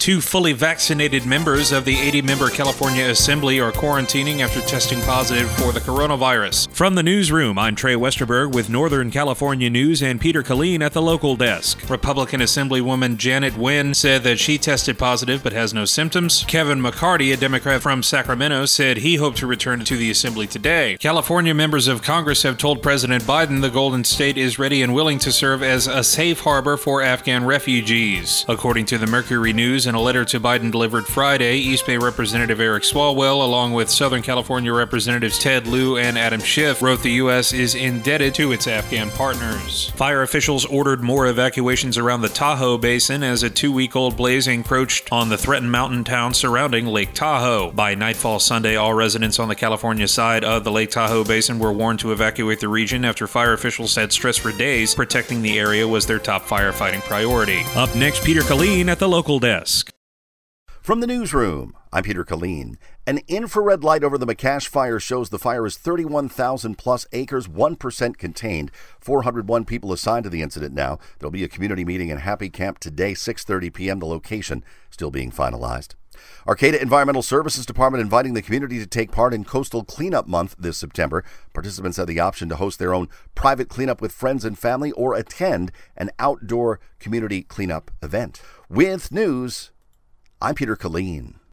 2 fully vaccinated members of the 80-member California Assembly are quarantining after testing positive for the coronavirus. From the newsroom, I'm Trey Westerberg with Northern California News and Peter Killeen at the local desk. Republican Assemblywoman Janet Nguyen said that she tested positive but has no symptoms. Kevin McCarty, a Democrat from Sacramento, said he hoped to return to the Assembly today. California members of Congress have told President Biden the Golden State is ready and willing to serve as a safe harbor for Afghan refugees. According to the Mercury News, in a letter to Biden delivered Friday, East Bay Representative Eric Swalwell, along with Southern California Representatives Ted Lieu and Adam Schiff, wrote the U.S. is indebted to its Afghan partners. Fire officials ordered more evacuations around the Tahoe Basin as a 2-week-old blaze encroached on the threatened mountain town surrounding Lake Tahoe. By nightfall Sunday, all residents on the California side of the Lake Tahoe Basin were warned to evacuate the region after fire officials had stressed for days protecting the area was their top firefighting priority. Up next, Peter Killeen at the local desk. From the newsroom, I'm Peter Killeen. An infrared light over the McCash fire shows the fire is 31,000 plus acres, 1% contained. 401 people assigned to the incident now. There'll be a community meeting in Happy Camp today, 6:30 p.m. The location still being finalized. Arcata Environmental Services Department inviting the community to take part in Coastal Cleanup Month this September. Participants have the option to host their own private cleanup with friends and family or attend an outdoor community cleanup event. With news, I'm Peter Killeen.